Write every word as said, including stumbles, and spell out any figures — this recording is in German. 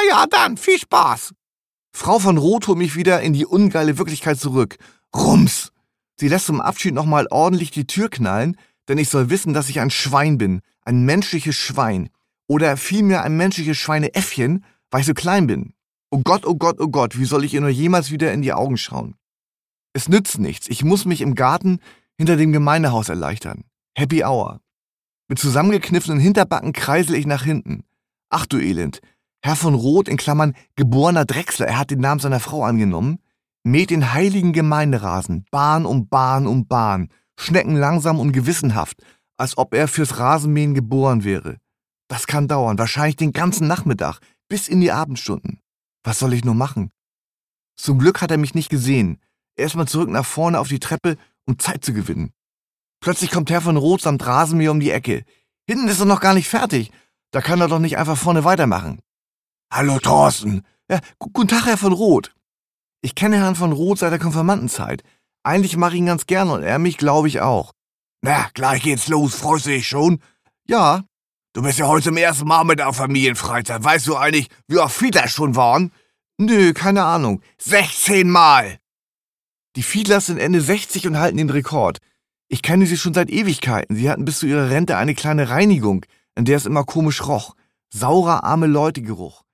ja, dann, viel Spaß. Frau von Roth holt mich wieder in die ungeile Wirklichkeit zurück. Rums! Sie lässt zum Abschied nochmal ordentlich die Tür knallen, denn ich soll wissen, dass ich ein Schwein bin. Ein menschliches Schwein. Oder vielmehr ein menschliches Schweineäffchen, weil ich so klein bin. Oh Gott, oh Gott, oh Gott, wie soll ich ihr nur jemals wieder in die Augen schauen? Es nützt nichts. Ich muss mich im Garten hinter dem Gemeindehaus erleichtern. Happy Hour. Mit zusammengekniffenen Hinterbacken kreisel ich nach hinten. Ach du Elend. Herr von Roth, in Klammern geborener Drechsler, er hat den Namen seiner Frau angenommen, mäht den heiligen Gemeinderasen, Bahn um Bahn um Bahn, Schnecken langsam und gewissenhaft, als ob er fürs Rasenmähen geboren wäre. Das kann dauern, wahrscheinlich den ganzen Nachmittag, bis in die Abendstunden. Was soll ich nur machen? Zum Glück hat er mich nicht gesehen. Erstmal zurück nach vorne auf die Treppe, um Zeit zu gewinnen. Plötzlich kommt Herr von Roth samt Rasenmäher um die Ecke. Hinten ist er noch gar nicht fertig. Da kann er doch nicht einfach vorne weitermachen. Hallo Thorsten. Ja, guten Tag, Herr von Roth. Ich kenne Herrn von Roth seit der Konfirmandenzeit. Eigentlich mache ich ihn ganz gerne und er mich, glaube ich, auch. Na, gleich geht's los. Freust du dich schon? Ja. Du bist ja heute zum ersten Mal mit der Familienfreizeit. Weißt du eigentlich, wie oft Fiedler schon waren? Nö, keine Ahnung. sechzehn Mal. Die Fiedlers sind Ende sechzig und halten den Rekord. Ich kenne sie schon seit Ewigkeiten. Sie hatten bis zu ihrer Rente eine kleine Reinigung, in der es immer komisch roch. Saurer Arme-Leute-Geruch.